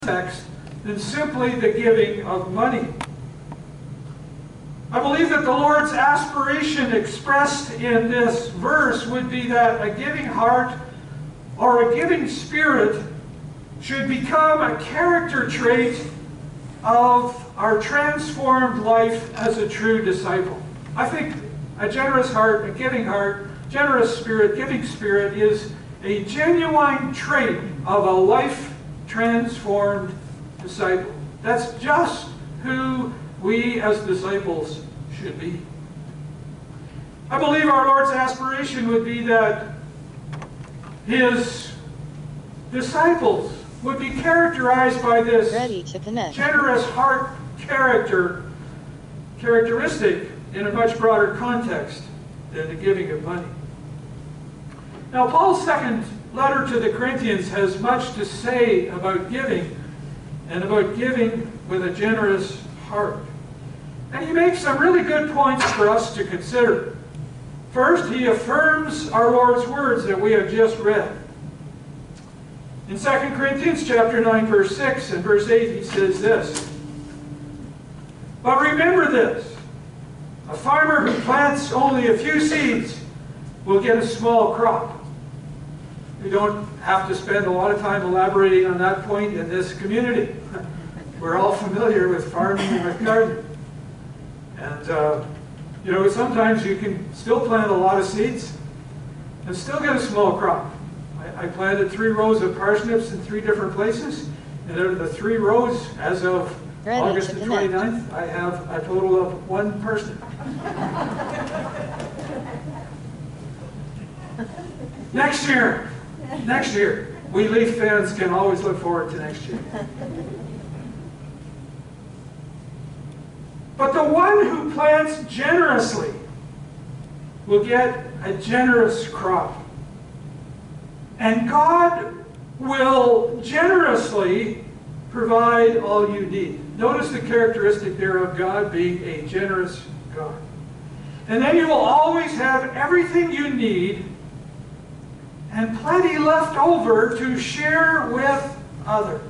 context than simply the giving of money. I believe that the Lord's aspiration expressed in this verse would be that a giving heart or a giving spirit should become a character trait of our transformed life as a true disciple. I think a generous heart, a giving heart, generous spirit, giving spirit is a genuine trait of a life-transformed disciple. That's just who we as disciples should be. I believe our Lord's aspiration would be that His disciples would be characterized by this generous heart characteristic in a much broader context than the giving of money. Now, Paul's second letter to the Corinthians has much to say about giving and about giving with a generous heart. And he makes some really good points for us to consider. First, he affirms our Lord's words that we have just read. In 2 Corinthians chapter 9, verse 6 and verse 8, he says this, "But remember this, a farmer who plants only a few seeds will get a small crop." We don't have to spend a lot of time elaborating on that point in this community. We're all familiar with farming and with gardening. And, sometimes you can still plant a lot of seeds and still get a small crop. I planted 3 rows of parsnips in 3 different places. And out of the 3 rows, as of August the 29th, I have a total of 1 parsnip. Next year, we Leaf fans can always look forward to next year. But the one who plants generously will get a generous crop. And God will generously provide all you need. Notice the characteristic there of God being a generous God. And then you will always have everything you need and plenty left over to share with others.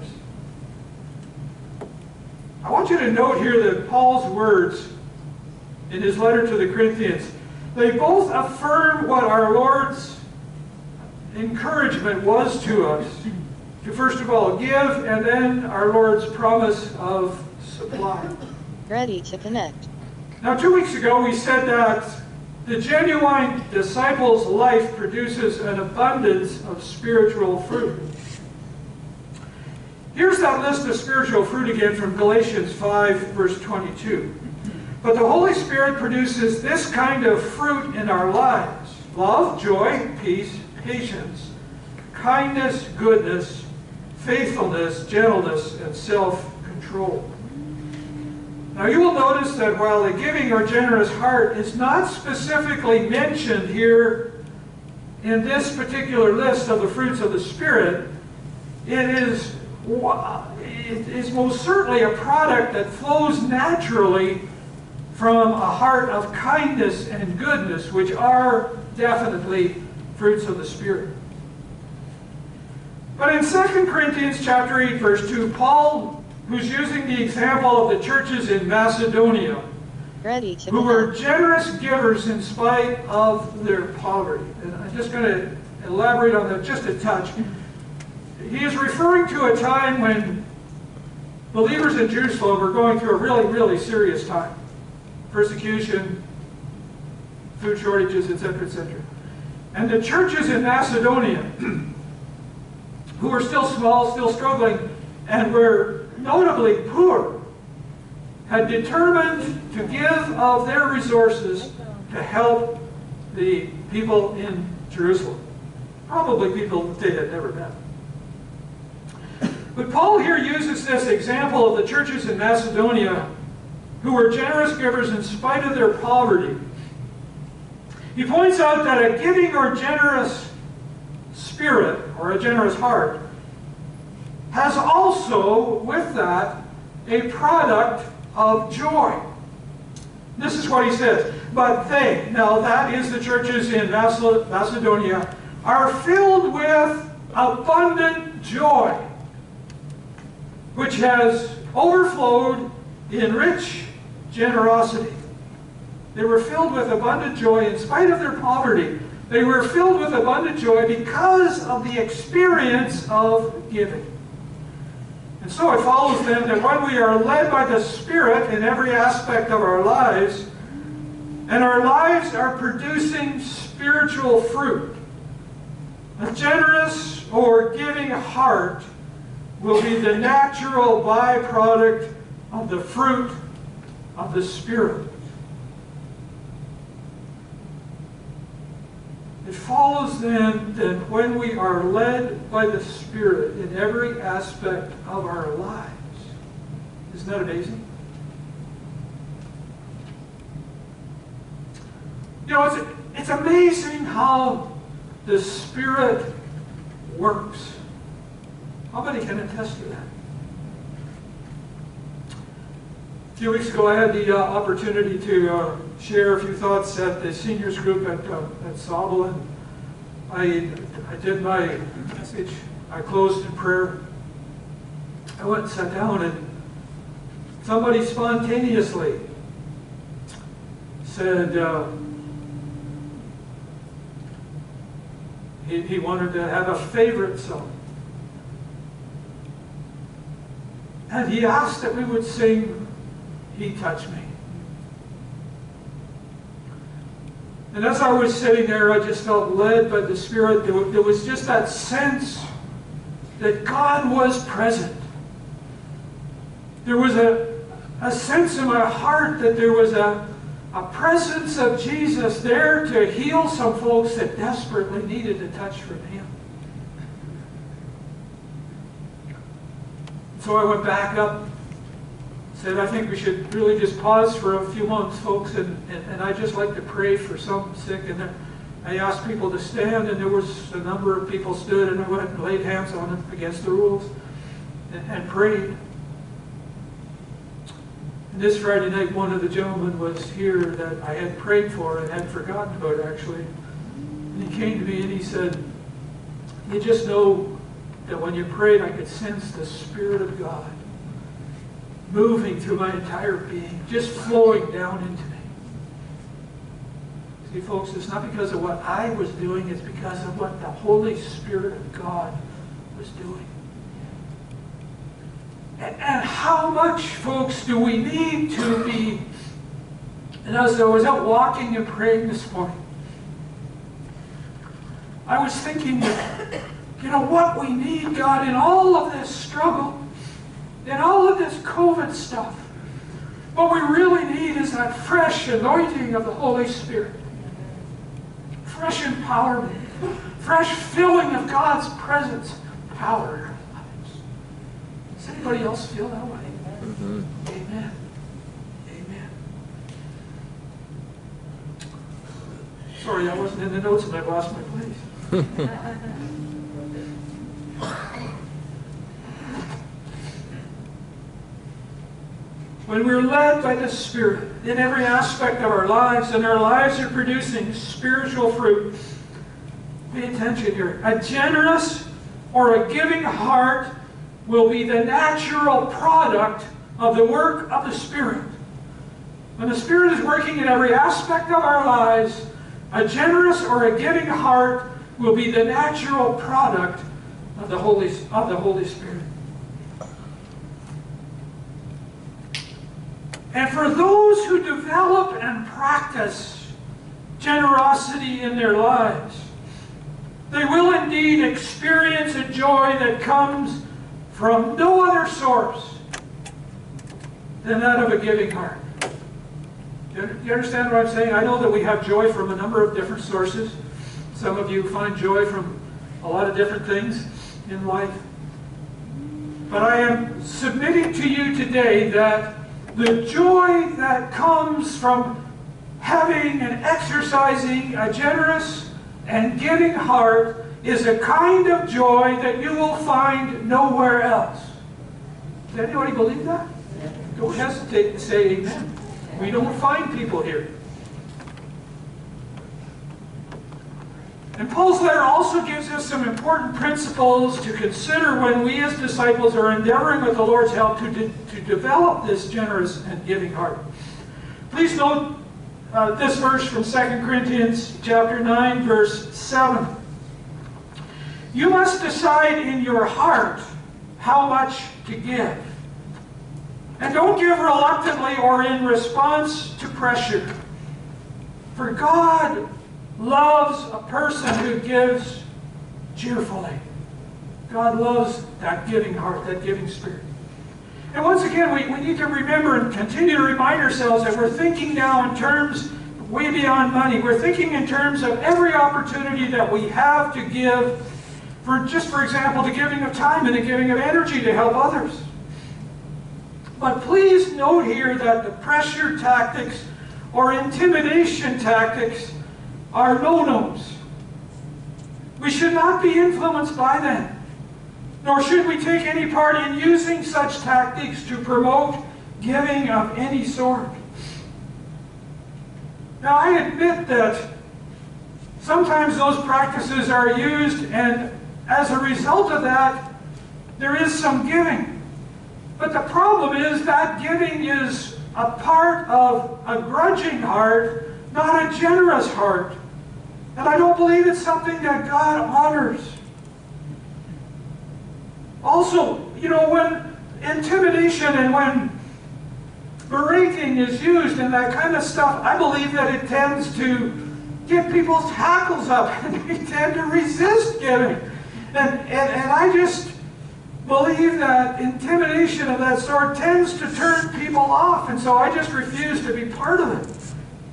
I want you to note here that Paul's words in his letter to the Corinthians, they both affirm what our Lord's encouragement was to us, to first of all give, and then our Lord's promise of supply. Ready to connect. Now, 2 weeks ago we said that the genuine disciple's life produces an abundance of spiritual fruit. Here's that list of spiritual fruit again from Galatians 5, verse 22. "But the Holy Spirit produces this kind of fruit in our lives: love, joy, peace, patience, kindness, goodness, faithfulness, gentleness, and self-control." Now you will notice that while a giving or generous heart is not specifically mentioned here in this particular list of the fruits of the Spirit, it is most certainly a product that flows naturally from a heart of kindness and goodness, which are definitely fruits of the Spirit. But in 2 Corinthians chapter 8, verse 2, Paul, who's using the example of the churches in Macedonia, who were generous givers in spite of their poverty. And I'm just going to elaborate on that just a touch. He is referring to a time when believers in Jerusalem were going through a really, really serious time. Persecution, food shortages, etc., etc. And the churches in Macedonia, who were still small, still struggling, and were notably poor, had determined to give of their resources to help the people in Jerusalem. Probably people that they had never met. But Paul here uses this example of the churches in Macedonia who were generous givers in spite of their poverty. He points out that a giving or generous spirit, or a generous heart, has also, with that, a product of joy. This is what he says. "But they," now that is the churches in Macedonia, "are filled with abundant joy." which has overflowed in rich generosity. They were filled with abundant joy in spite of their poverty. They were filled with abundant joy because of the experience of giving. And so it follows then that when we are led by the Spirit in every aspect of our lives, and our lives are producing spiritual fruit, a generous or giving heart will be the natural byproduct of the fruit of the Spirit. It follows then that when we are led by the Spirit in every aspect of our lives, isn't that amazing? You know, it's amazing how the Spirit works. How many can attest to that? A few weeks ago I had the opportunity to share a few thoughts at the seniors group at Sauble, and I did my message. I closed in prayer. I went and sat down, and somebody spontaneously said he wanted to have a favorite song. And he asked that we would sing "He Touched Me." And as I was sitting there, I just felt led by the Spirit. There was just that sense that God was present. There was a sense in my heart that there was a presence of Jesus there to heal some folks that desperately needed a touch from Him. So I went back up, said, I think we should really just pause for a few moments, folks, and I'd just like to pray for some sick. And I asked people to stand, and there was a number of people stood, and I went and laid hands on them against the rules and prayed. And this Friday night, one of the gentlemen was here that I had prayed for and had forgotten about, actually. And he came to me and he said, you just know that when you prayed, I could sense the Spirit of God moving through my entire being, just flowing down into me. See, folks, it's not because of what I was doing, it's because of what the Holy Spirit of God was doing. And how much, folks, do we need to be? And as I was out walking and praying this morning, I was thinking that, you know, what we need, God, in all of this struggle, in all of this COVID stuff, what we really need is that fresh anointing of the Holy Spirit. Fresh empowerment. Fresh filling of God's presence, power in our lives. Does anybody else feel that way? Mm-hmm. Amen. Amen. Sorry, I wasn't in the notes and I lost my place. When we're led by the Spirit in every aspect of our lives, and our lives are producing spiritual fruit, pay attention here. A generous or a giving heart will be the natural product of the work of the Spirit. When the Spirit is working in every aspect of our lives, a generous or a giving heart will be the natural product of the Holy Spirit. And for those who develop and practice generosity in their lives, they will indeed experience a joy that comes from no other source than that of a giving heart. Do you understand what I'm saying? I know that we have joy from a number of different sources. Some of you find joy from a lot of different things in life. But I am submitting to you today that the joy that comes from having and exercising a generous and giving heart is a kind of joy that you will find nowhere else. Does anybody believe that? Don't hesitate to say amen. We don't find people here. And Paul's letter also gives us some important principles to consider when we as disciples are endeavoring with the Lord's help to develop this generous and giving heart. Please note this verse from 2 Corinthians chapter 9, verse 7. You must decide in your heart how much to give. And don't give reluctantly or in response to pressure. For God loves a person who gives cheerfully. God loves that giving heart, that giving spirit. And once again, we need to remember and continue to remind ourselves that we're thinking now in terms way beyond money. We're thinking in terms of every opportunity that we have to give, for example, the giving of time and the giving of energy to help others. But please note here that the pressure tactics or intimidation tactics are no-nos. We should not be influenced by them, nor should we take any part in using such tactics to promote giving of any sort. Now, I admit that sometimes those practices are used, and as a result of that, there is some giving. But the problem is that giving is a part of a grudging heart, not a generous heart. And I don't believe it's something that God honors. Also, when intimidation and when berating is used and that kind of stuff, I believe that it tends to get people's hackles up and they tend to resist giving. And I just believe that intimidation of that sort tends to turn people off, and so I just refuse to be part of it.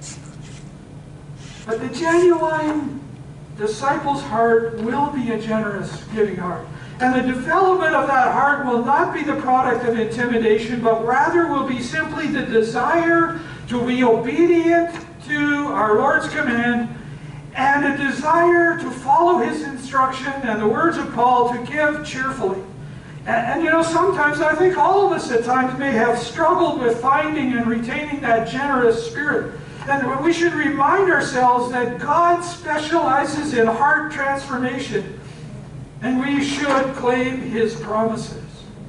But the genuine disciple's heart will be a generous giving heart. And the development of that heart will not be the product of intimidation, but rather will be simply the desire to be obedient to our Lord's command and a desire to follow His instruction and the words of Paul to give cheerfully. And sometimes I think all of us at times may have struggled with finding and retaining that generous spirit. And we should remind ourselves that God specializes in heart transformation, and we should claim His promises.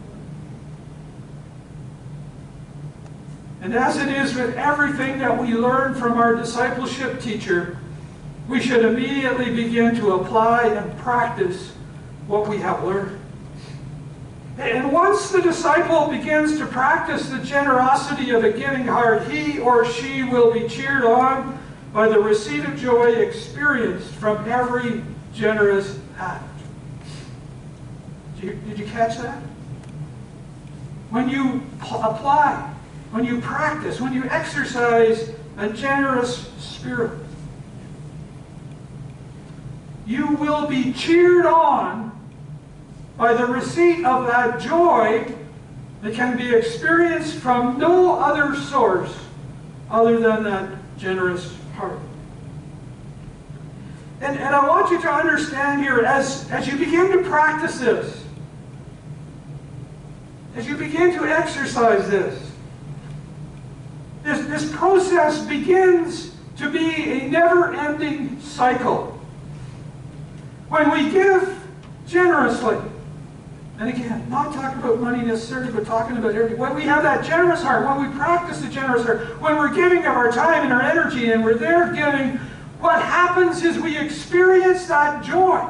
And as it is with everything that we learn from our discipleship teacher, we should immediately begin to apply and practice what we have learned. And once the disciple begins to practice the generosity of a giving heart, he or she will be cheered on by the receipt of joy experienced from every generous act. Did you catch that? When you apply, when you practice, when you exercise a generous spirit, you will be cheered on by the receipt of that joy that can be experienced from no other source other than that generous heart. And I want you to understand here, as you begin to practice this, as you begin to exercise this process begins to be a never-ending cycle. When we give generously, and again, not talking about money necessarily, but talking about everything. When we have that generous heart, when we practice the generous heart, when we're giving of our time and our energy and we're there giving, what happens is we experience that joy.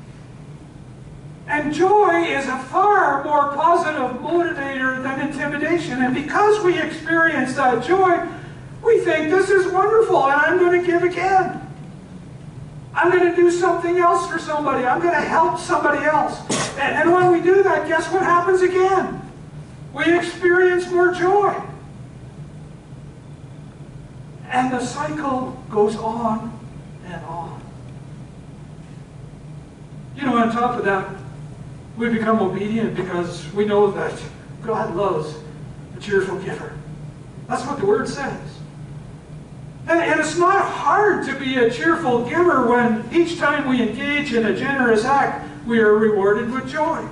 And joy is a far more positive motivator than intimidation. And because we experience that joy, we think, this is wonderful, and I'm going to give again. I'm going to do something else for somebody. I'm going to help somebody else. And when we do that, guess what happens again? We experience more joy. And the cycle goes on and on. On top of that, we become obedient because we know that God loves a cheerful giver. That's what the Word says. And it's not hard to be a cheerful giver when each time we engage in a generous act, we are rewarded with joy.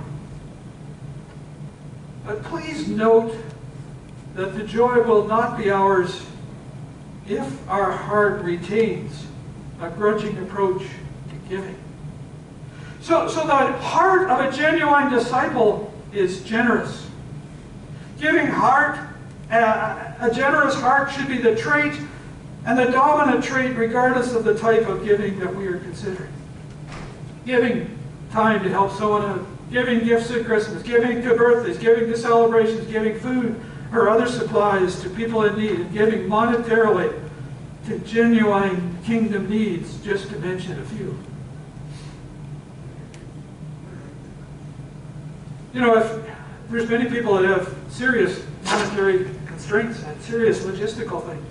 But please note that the joy will not be ours if our heart retains a grudging approach to giving. So the heart of a genuine disciple is generous. Giving heart, a generous heart should be the trait and the dominant trait regardless of the type of giving that we are considering. Giving time to help someone out, giving gifts at Christmas, giving to birthdays, giving to celebrations, giving food or other supplies to people in need, and giving monetarily to genuine kingdom needs, just to mention a few. You know, if there's many people that have serious monetary constraints and serious logistical things,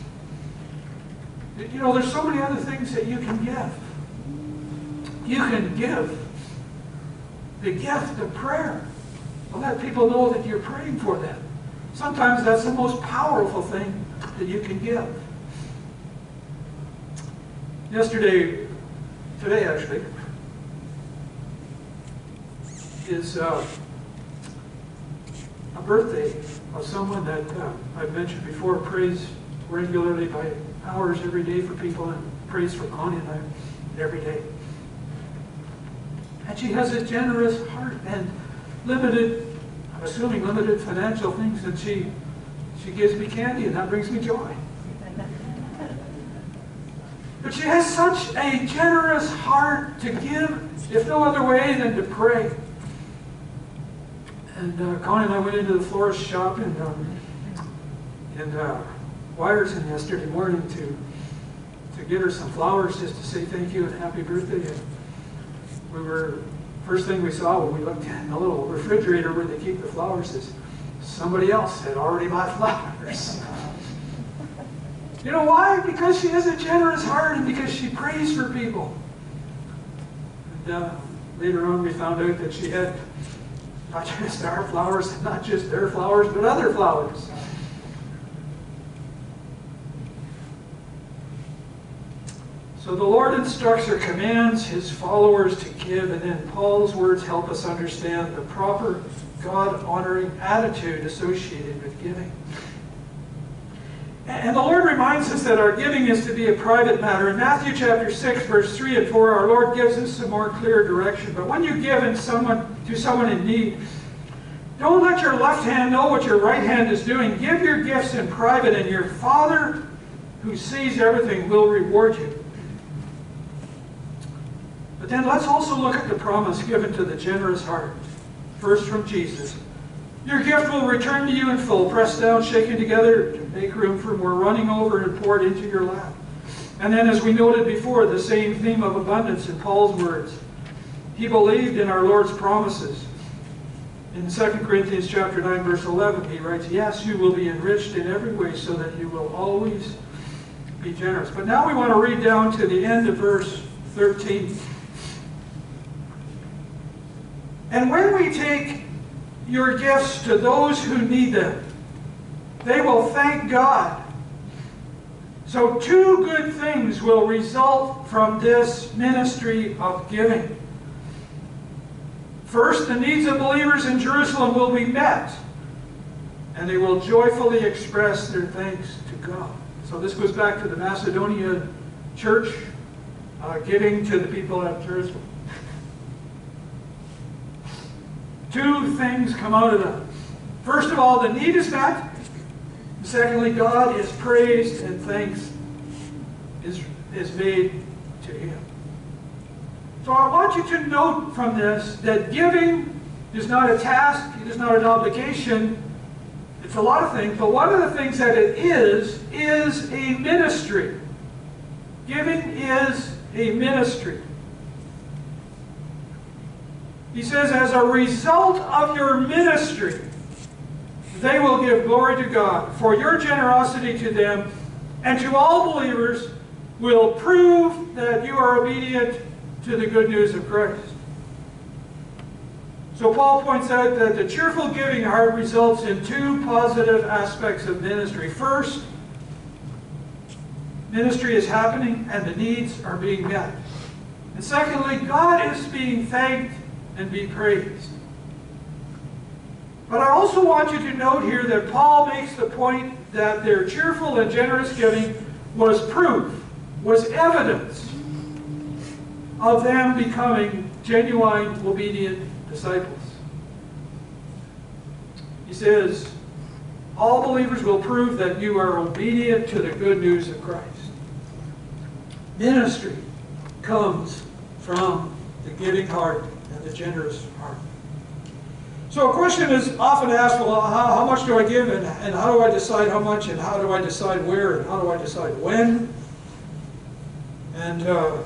you know, there's so many other things that you can give. You can give the gift of prayer. To let people know that you're praying for them. Sometimes that's the most powerful thing that you can give. Today actually, is a birthday of someone that I've mentioned before, prays regularly by hours every day for people, and prays for Connie and I every day. And she has a generous heart and I'm assuming limited financial things, and she gives me candy, and that brings me joy. But she has such a generous heart to give, if no other way than to pray. And Connie and I went into the florist shop in Wyerson yesterday morning to get her some flowers, just to say thank you and happy birthday. And first thing we saw when we looked in the little refrigerator where they keep the flowers is somebody else had already bought flowers. You know why? Because she has a generous heart and because she prays for people. And later on we found out that she had not just our flowers, and not just their flowers, but other flowers. So the Lord instructs or commands His followers to give, and then Paul's words help us understand the proper God-honoring attitude associated with giving. And the Lord reminds us that our giving is to be a private matter. In Matthew chapter 6, verse 3 and 4, our Lord gives us some more clear direction. But when you give to someone in need, don't let your left hand know what your right hand is doing. Give your gifts in private, and your Father who sees everything will reward you. But then let's also look at the promise given to the generous heart. First from Jesus. Your gift will return to you in full, pressed down, shaken together, to make room for more, running over and poured into your lap. And then, as we noted before, the same theme of abundance in Paul's words. He believed in our Lord's promises. In 2 Corinthians chapter 9, verse 11, he writes, yes, you will be enriched in every way so that you will always be generous. But now we want to read down to the end of verse 13. And when we take your gifts to those who need them, they will thank God. So two good things will result from this ministry of giving. First, the needs of believers in Jerusalem will be met, and they will joyfully express their thanks to God. So this goes back to the Macedonia church giving to the people at Jerusalem. Two things come out of that. First of all, the need is met. Secondly, God is praised and thanks is made to Him. So I want you to note from this that giving is not a task, it is not an obligation. It's a lot of things, but one of the things that it is a ministry. Giving is a ministry. He says, as a result of your ministry, they will give glory to God, for your generosity to them and to all believers will prove that you are obedient to the good news of Christ. So Paul points out that the cheerful giving heart results in two positive aspects of ministry. First, ministry is happening and the needs are being met. And secondly, God is being thanked and be praised. But I also want you to note here that Paul makes the point that their cheerful and generous giving was proof, was evidence of them becoming genuine, obedient disciples. He says, all believers will prove that you are obedient to the good news of Christ. Ministry comes from the giving heart and the generous heart. So a question is often asked, well, how much do I give, and how do I decide how much, and how do I decide where, and how do I decide when? And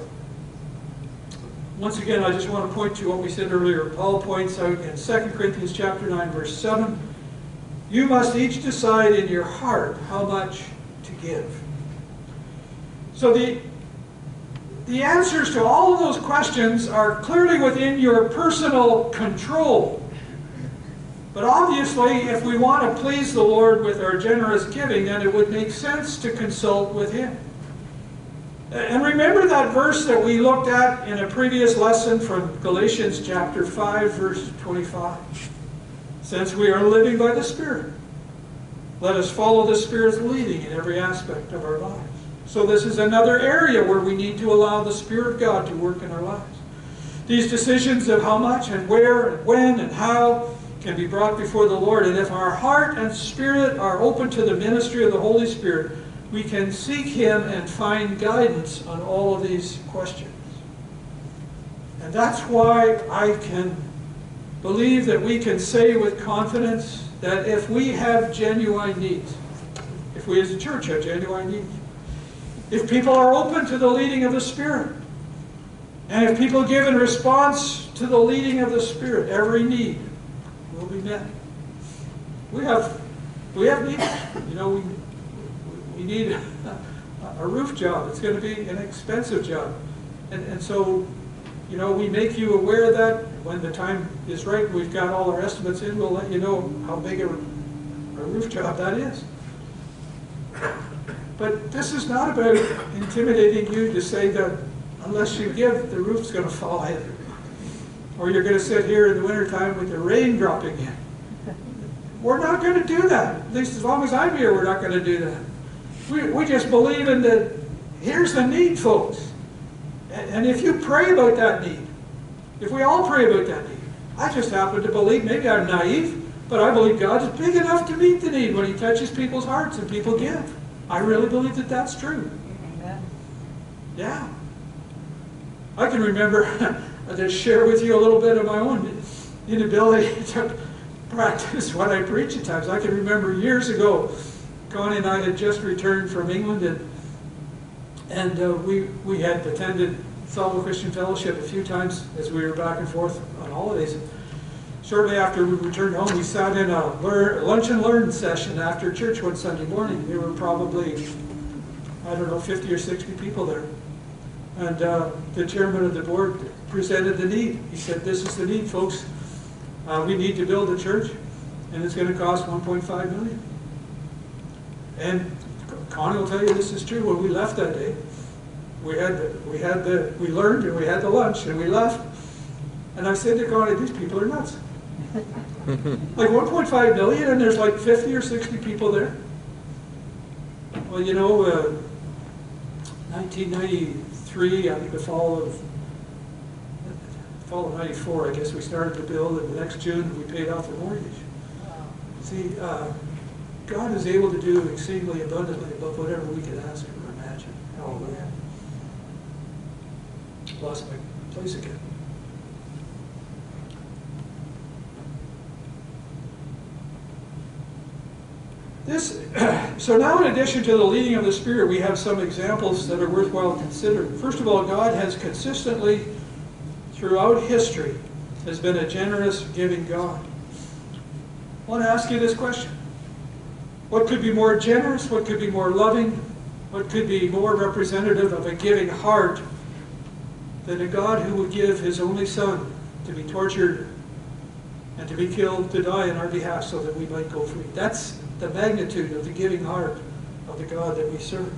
once again, I just want to point to what we said earlier. Paul points out in 2 Corinthians chapter 9, verse 7, you must each decide in your heart how much to give. So the answers to all of those questions are clearly within your personal control. But obviously, if we want to please the Lord with our generous giving, then it would make sense to consult with Him. And remember that verse that we looked at in a previous lesson from Galatians chapter 5, verse 25. Since we are living by the Spirit, let us follow the Spirit's leading in every aspect of our lives. So this is another area where we need to allow the Spirit of God to work in our lives. These decisions of how much and where and when and how can be brought before the Lord. And if our heart and spirit are open to the ministry of the Holy Spirit, we can seek Him and find guidance on all of these questions. And that's why I can believe that we can say with confidence that if we have genuine needs, if we as a church have genuine needs, if people are open to the leading of the Spirit, and if people give in response to the leading of the Spirit, every need will be met. We have needs. You know, we need a roof job. It's going to be an expensive job. And so, you know, we make you aware of that. When the time is right, we've got all our estimates in, we'll let you know how big a roof job that is. But this is not about intimidating you to say that unless you give, the roof's going to fall in. Or you're going to sit here in the wintertime with the rain dropping in. We're not going to do that. At least as long as I'm here, we're not going to do that. We just believe in that. Here's the need, folks. And if you pray about that need, if we all pray about that need, I just happen to believe, maybe I'm naive, but I believe God is big enough to meet the need when He touches people's hearts and people give. I really believe that that's true. Amen. Yeah. I can remember, I'll just share with you a little bit of my own inability to practice what I preach at times. I can remember years ago, Connie and I had just returned from England, and we had attended Fellow Christian Fellowship a few times as we were back and forth on holidays. Shortly after we returned home, we sat in a lunch and learn session after church one Sunday morning. There were probably, I don't know, 50 or 60 people there. And the chairman of the board presented the need. He said, this is the need, folks. We need to build a church, and it's going to cost $1.5 million. And Connie will tell you this is true. When we left that day, we learned and we had the lunch and we left. And I said to Connie, these people are nuts. Like 1.5 million and there's like 50 or 60 people there. Well, you know, 1993, I think the fall of 94, I guess we started to build, and the next June we paid off the mortgage. See, God is able to do exceedingly abundantly above whatever we could ask or imagine. Hallelujah. Lost my place again. So now, in addition to the leading of the Spirit, we have some examples that are worthwhile considering. First of all, God has consistently, throughout history, has been a generous, giving God. I want to ask you this question. What could be more generous? What could be more loving? What could be more representative of a giving heart than a God who would give His only Son to be tortured and to be killed, to die on our behalf so that we might go free? That's the magnitude of the giving heart of the God that we serve.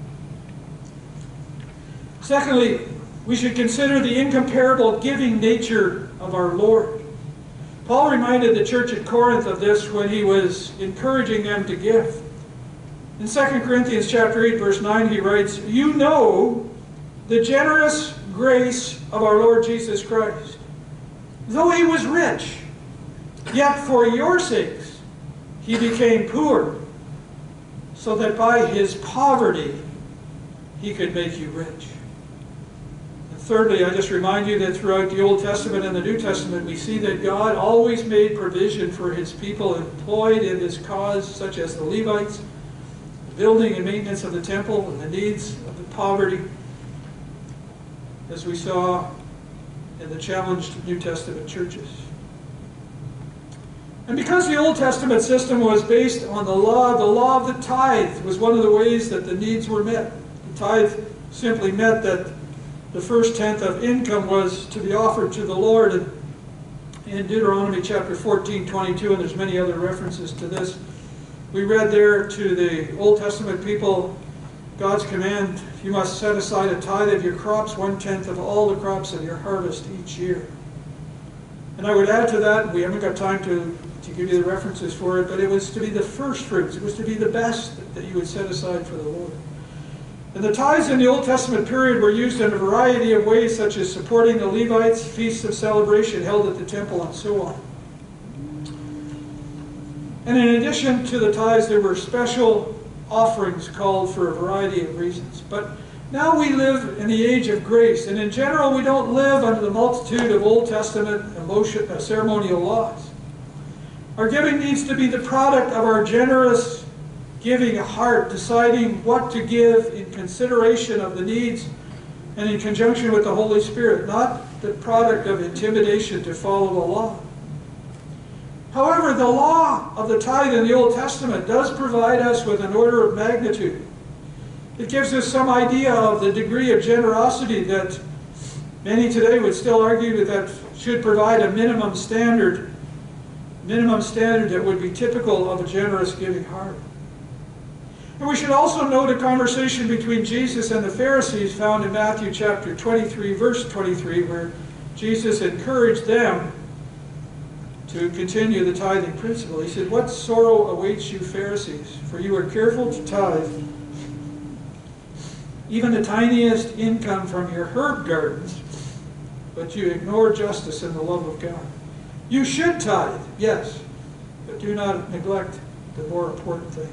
Secondly, we should consider the incomparable giving nature of our Lord. Paul reminded the church at Corinth of this when he was encouraging them to give. In 2 Corinthians chapter 8, verse 9, he writes, you know the generous grace of our Lord Jesus Christ. Though he was rich, yet for your sakes he became poor, so that by his poverty he could make you rich. And thirdly, I just remind you that throughout the Old Testament and the New Testament, we see that God always made provision for his people employed in this cause, such as the Levites, the building and maintenance of the temple, and the needs of the poverty, as we saw in the challenged New Testament churches. And because the Old Testament system was based on the law of the tithe was one of the ways that the needs were met. The tithe simply meant that the first tenth of income was to be offered to the Lord. And in Deuteronomy chapter 14:22, and there's many other references to this, we read there to the Old Testament people God's command: you must set aside a tithe of your crops, 1/10 of all the crops of your harvest each year. And I would add to that, we haven't got time to give you the references for it, but it was to be the first fruits. It was to be the best that you would set aside for the Lord. And the tithes in the Old Testament period were used in a variety of ways, such as supporting the Levites, feasts of celebration held at the temple, and so on. And in addition to the tithes, there were special offerings called for a variety of reasons. But now we live in the age of grace, and in general we don't live under the multitude of Old Testament ceremonial laws. Our giving needs to be the product of our generous giving heart, deciding what to give in consideration of the needs and in conjunction with the Holy Spirit, not the product of intimidation to follow the law. However, the law of the tithe in the Old Testament does provide us with an order of magnitude. It gives us some idea of the degree of generosity that many today would still argue that should provide a minimum standard that would be typical of a generous giving heart. And we should also note a conversation between Jesus and the Pharisees found in Matthew chapter 23, verse 23, where Jesus encouraged them to continue the tithing principle. He said, "What sorrow awaits you, Pharisees, for you are careful to tithe even the tiniest income from your herb gardens, but you ignore justice and the love of God. You should tithe, yes, but do not neglect the more important things."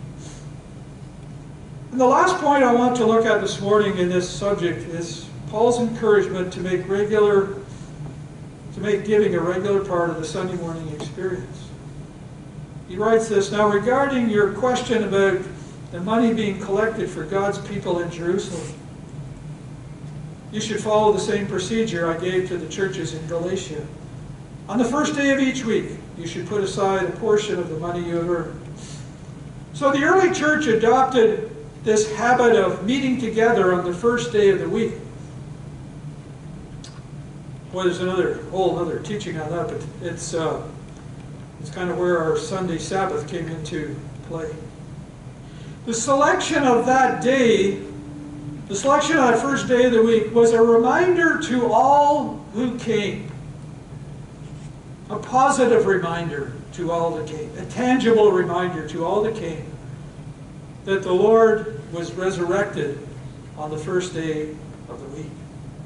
And the last point I want to look at this morning in this subject is Paul's encouragement to make giving a regular part of the Sunday morning experience. He writes this: "Now regarding your question about the money being collected for God's people in Jerusalem, you should follow the same procedure I gave to the churches in Galatia. On the first day of each week, you should put aside a portion of the money you have earned." So the early church adopted this habit of meeting together on the first day of the week. Boy, there's whole other teaching on that, but it's kind of where our Sunday Sabbath came into play. The selection of that day, the selection of that first day of the week, was a reminder to all who came. A positive reminder to all that came. A tangible reminder to all that came that the Lord was resurrected on the first day of the week.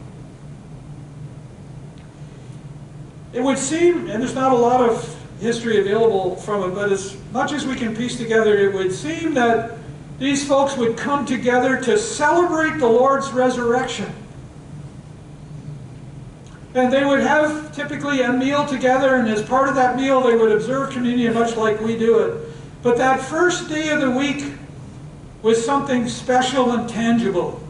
It would seem, and there's not a lot of history available from it, but as much as we can piece together, it would seem that these folks would come together to celebrate the Lord's resurrection. And they would have typically a meal together, and as part of that meal they would observe communion much like we do it. But that first day of the week was something special and tangible.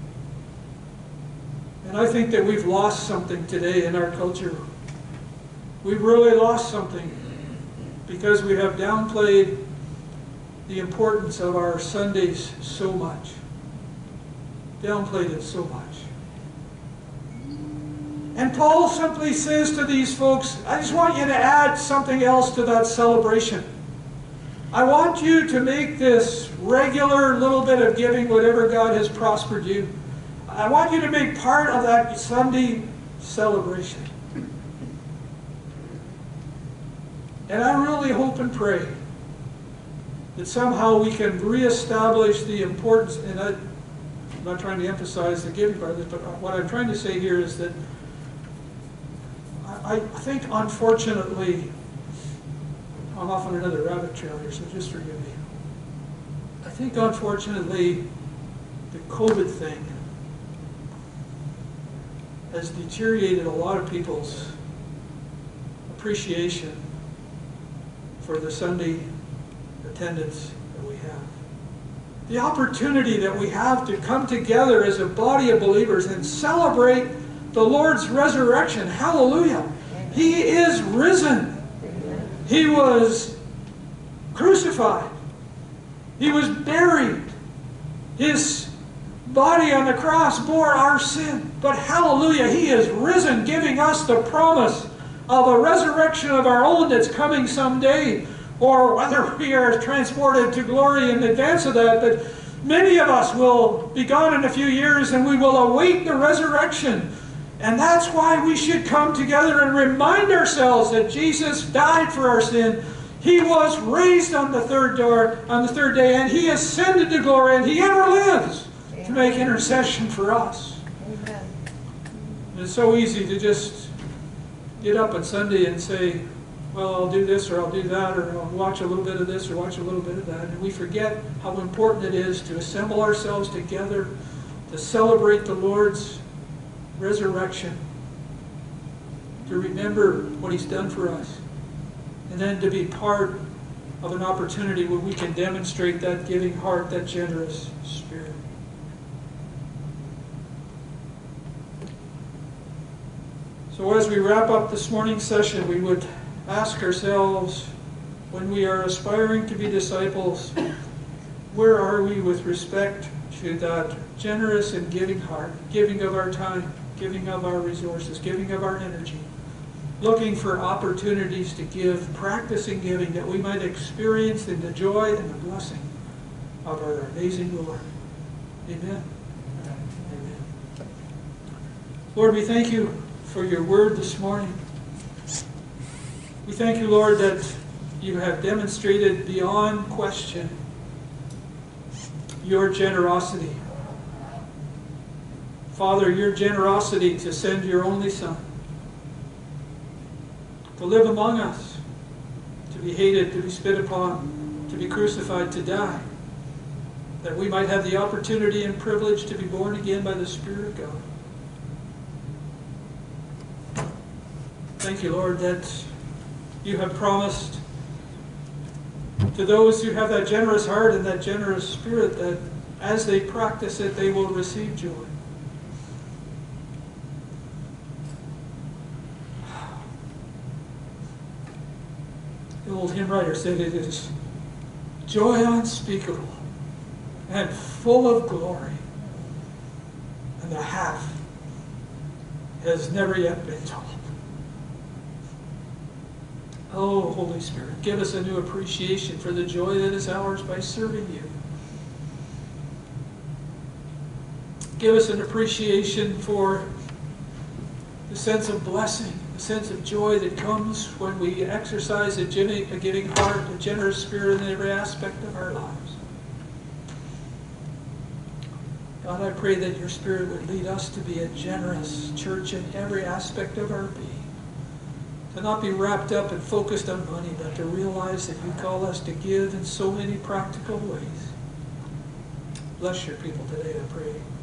And I think that we've lost something today in our culture. We've really lost something because we have downplayed the importance of our Sundays so much. Downplayed it so much. And Paul simply says to these folks, I just want you to add something else to that celebration. I want you to make this regular little bit of giving, whatever God has prospered you. I want you to make part of that Sunday celebration. And I really hope and pray that somehow we can reestablish the importance, and I'm not trying to emphasize the giving part of this, but what I'm trying to say here is that I think, unfortunately, I'm off on another rabbit trail here, so just forgive me. I think, unfortunately, the COVID thing has deteriorated a lot of people's appreciation for the Sunday attendance that we have. The opportunity that we have to come together as a body of believers and celebrate the Lord's resurrection. Hallelujah. He is risen. He was crucified. He was buried. His body on the cross bore our sin. But hallelujah, He is risen, giving us the promise of a resurrection of our own that's coming someday, or whether we are transported to glory in advance of that. But many of us will be gone in a few years, and we will await the resurrection. And that's why we should come together and remind ourselves that Jesus died for our sin. He was raised on the third day, and He ascended to glory, and He ever lives to make intercession for us. Amen. It's so easy to just get up on Sunday and say, well, I'll do this or I'll do that, or I'll watch a little bit of this or watch a little bit of that. And we forget how important it is to assemble ourselves together to celebrate the Lord's resurrection, to remember what He's done for us, and then to be part of an opportunity where we can demonstrate that giving heart, that generous spirit. So as we wrap up this morning's session, we would ask ourselves, when we are aspiring to be disciples, where are we with respect to that generous and giving heart, giving of our time, giving of our resources, giving of our energy, looking for opportunities to give, practicing giving, that we might experience in the joy and the blessing of our amazing Lord. Amen. Amen. Lord, we thank You for Your word this morning. We thank You, Lord, that You have demonstrated beyond question Your generosity. Father, Your generosity to send Your only Son to live among us, to be hated, to be spit upon, to be crucified, to die, that we might have the opportunity and privilege to be born again by the Spirit of God. Thank You, Lord, that You have promised to those who have that generous heart and that generous spirit that as they practice it, they will receive joy. The old hymn writer said it is joy unspeakable and full of glory, and the half has never yet been told. Oh, Holy Spirit, give us a new appreciation for the joy that is ours by serving You. Give us an appreciation for the sense of blessing, the sense of joy that comes when we exercise a giving heart, a generous spirit in every aspect of our lives. God, I pray that Your Spirit would lead us to be a generous church in every aspect of our being. To not be wrapped up and focused on money, but to realize that You call us to give in so many practical ways. Bless Your people today, I pray.